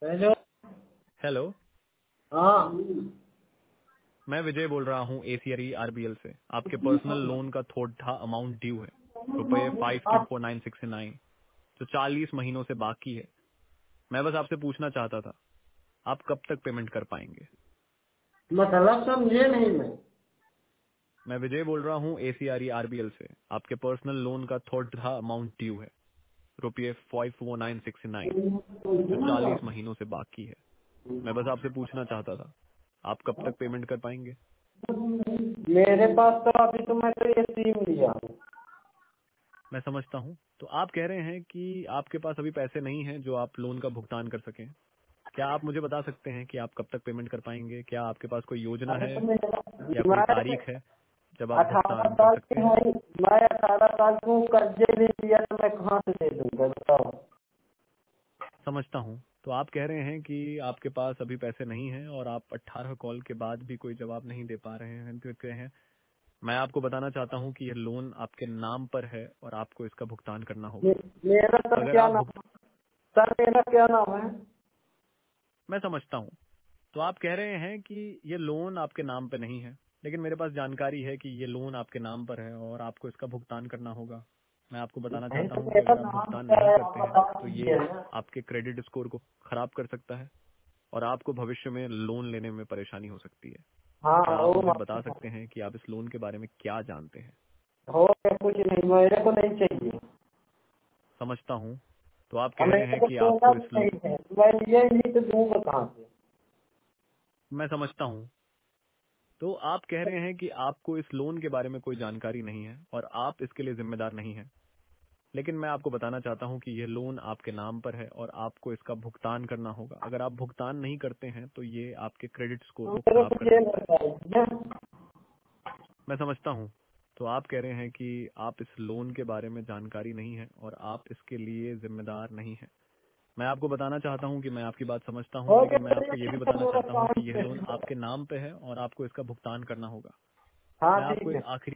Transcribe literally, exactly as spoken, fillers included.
Hello. Hello. हाँ। मैं विजय बोल रहा हूँ एसीआर आरबीएल से। आपके पर्सनल लोन का थोड़ा अमाउंट ड्यू है, रुपए फाइव टू आप फोर नाइन सिक्स नाइन, जो चालीस महीनों से बाकी है। मैं बस आपसे पूछना चाहता था, आप कब तक पेमेंट कर पाएंगे? मतलब समझे नहीं मैं। मैं विजय बोल रहा हूँ एसीआर आरबीएल से। आपके पर्सनल लोन का थोड़ा अमाउंट ड्यू है, रुपये five four nine six nine, जो चालीस महीनों से बाकी है। मैं बस आपसे पूछना चाहता था, आप कब तक पेमेंट कर पाएंगे? मेरे पास तो अभी तो मैं तो ये सिम लिया हूँ। मैं समझता हूँ। तो आप कह रहे हैं कि आपके पास अभी पैसे नहीं हैं जो आप लोन का भुगतान कर सकें। क्या आप मुझे बता सकते हैं कि आप कब तक पेमेंट कर पाएंगे? क्या आपके पास कोई योजना अरे है तो मेरा या कोई मैं तारीख है जब आप अठारह भुगतान कर साल सकते की हैं? हूँ। मैं अठारह साल की हूँ, कर्जे नहीं लिया तो मैं कहाँ से दे दूंगा बताओ। समझता हूँ। तो आप कह रहे हैं कि आपके पास अभी पैसे नहीं हैं और आप अट्ठारह कॉल के बाद भी कोई जवाब नहीं दे पा रहे हैं। तो कह हैं मैं आपको बताना चाहता हूँ कि यह लोन आपके नाम पर है और आपको इसका भुगतान करना मे, होगा। मेरा सर अगर क्या आप भुगत नाम सर मेरा क्या नाम है? मैं समझता हूँ। तो आप कह रहे हैं कि ये लोन आपके नाम पे नहीं है, लेकिन मेरे पास जानकारी है कि ये लोन आपके नाम पर है और आपको इसका भुगतान करना होगा। मैं आपको बताना नहीं चाहता तो हूँ कि मेरा अगर आप नाम भुगतान क्या नहीं है आप करते हैं बता तो दीजिए ये ना। आपके क्रेडिट स्कोर को खराब कर सकता है और आपको भविष्य में लोन लेने में परेशानी हो सकती है। हाँ क्या वो आप मुझे बता बात सकते हैं कि आप इस लोन के बारे में क्या जानते हैं? हो गया, कुछ नहीं मेरे को नहीं चाहिए। समझता हूँ। तो आप अब कह रहे मेरे हैं को कि सोना आपको भी इस लो... नहीं है, मैं लिए ही नहीं तो दूंगा कहाँ से। मैं समझता हूँ। तो आप कह रहे हैं कि आपको इस लोन के बारे में कोई जानकारी नहीं है और आप इसके लिए जिम्मेदार नहीं हैं। लेकिन मैं आपको बताना चाहता हूं कि यह लोन आपके नाम पर है और आपको इसका भुगतान करना होगा। अगर आप भुगतान नहीं करते हैं तो ये आपके क्रेडिट स्कोर को मेरे खराब को कर ये सकता है। लगता है ना। मैं समझता हूं। तो आप कह रहे हैं कि आप इस लोन के बारे में जानकारी नहीं है और आप इसके लिए जिम्मेदार नहीं हैं। मैं आपको बताना चाहता हूं कि मैं आपकी बात समझता हूं, हो लेकिन मैं गया आपको ये भी ठीक है, बताना मेरा चाहता हूं काम कि यह पे। लोन आपके नाम पे है और आपको इसका भुगतान करना होगा। हाँ मैं आपको ठीक एक है। आखिरी